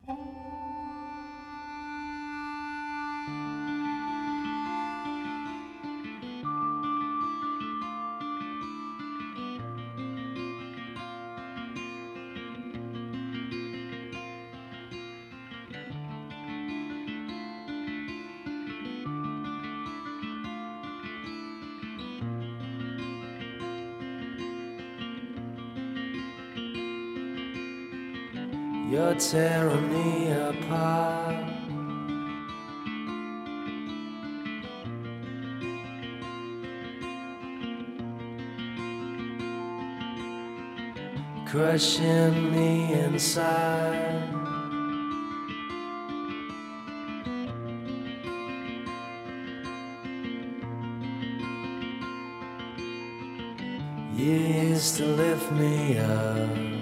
You're tearing me apart. Crushing me inside. You used to lift me up.